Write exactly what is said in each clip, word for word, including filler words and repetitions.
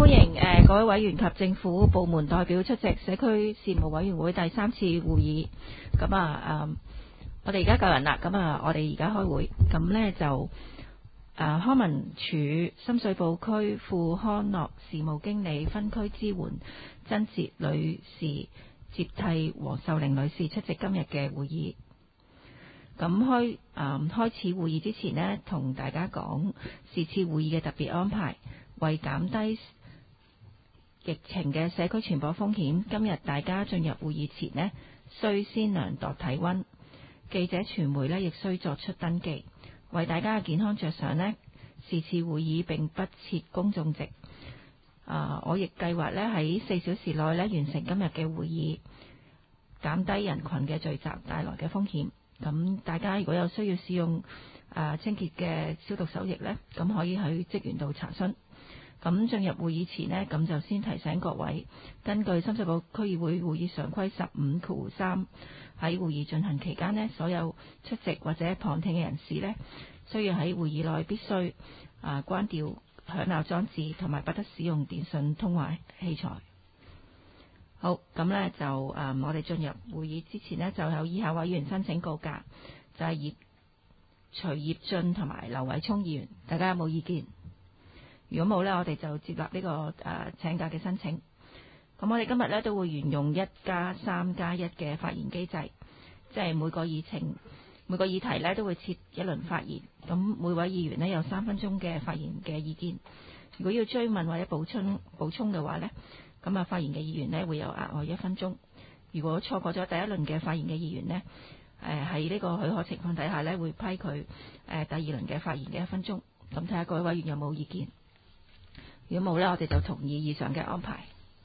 迎誒、呃、各位委員及政府部門代表出席社區事務委員會第三次會議。咁啊誒，我哋而家夠人啦，咁啊，我哋而家開會。咁呢就誒、呃、康文署深水埗區副康樂事務經理分區支援曾捷女士接替黃秀玲女士出席今日嘅會議。咁開誒、呃、開始會議之前呢，同大家講是次會議嘅特別安排，為減低疫情嘅社區傳播風險，今日大家進入會議前呢，需先量度體溫。記者傳媒呢亦需作出登記。為大家嘅健康着想呢，是次會議並不設公眾席。啊、呃，我亦計劃呢喺四小時內呢完成今日嘅會議，減低人群嘅聚集帶來嘅風險。咁大家如果有需要使用、呃、清潔嘅消毒手液呢，咁可以喺職員度查詢。咁進入會議前呢，咁就先提醒各位，根據深水埗區議會會議常規十五括三，喺會議進行期間呢，所有出席或者旁聽嘅人士呢，需要喺會議內必須啊關掉響鬧裝置，同埋不得使用電訊通話器材。好，咁呢就誒、嗯，我哋進入會議之前呢，就有以下委員申請告假，就係、是、葉徐業進同埋劉偉聰議員，大家有冇意見？如果冇呢，我哋就接納呢、這個誒、呃、請假嘅申請。咁我哋今日呢，都會沿用一加三加一嘅發言機制，即係每個議程每個議題呢都會設一輪發言。咁每位議員呢，有三分鐘嘅發言嘅意見。如果要追問或者補充補充嘅話呢，咁啊發言嘅議員呢會有額外一分鐘。如果錯過咗第一輪嘅發言嘅議員呢，誒喺呢個許可情況底下呢，會批佢誒、呃、第二輪嘅發言嘅一分鐘。咁睇下各位委員有冇意見。如果冇呢，我哋就同意以上嘅安排。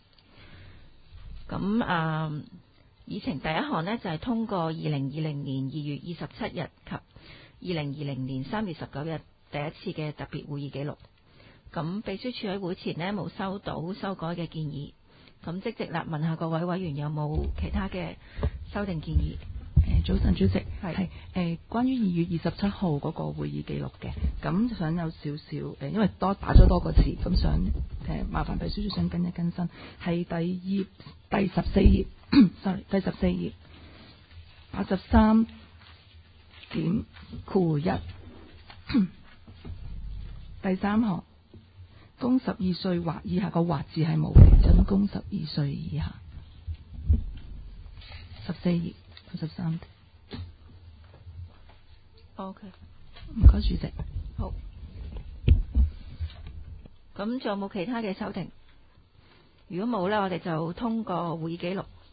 咁啊、呃，議程第一項呢，就係、是、通過二零二零年二月二十七日及二零二零年三月十九日第一次嘅特別會議記錄。咁秘書處喺會前呢，冇收到修改嘅建議。咁即席啦，問下各位委員有冇其他嘅修訂建議？ 誒，早晨主席， 係係誒關於二月二十七號嗰個會議記錄嘅，咁想有少少誒，因為多打咗多個字，咁想誒麻煩秘書處想跟一更新，係第頁第十四頁，sorry， 第十四頁八十三點括一第三行，供十二歲或以下個或字係冇嘅，就咁供十二歲以下。十四頁。十三。 OK， 唔該，主席。 好。咁仲有冇其他嘅修訂？如果冇呢，我哋就通過會議記錄。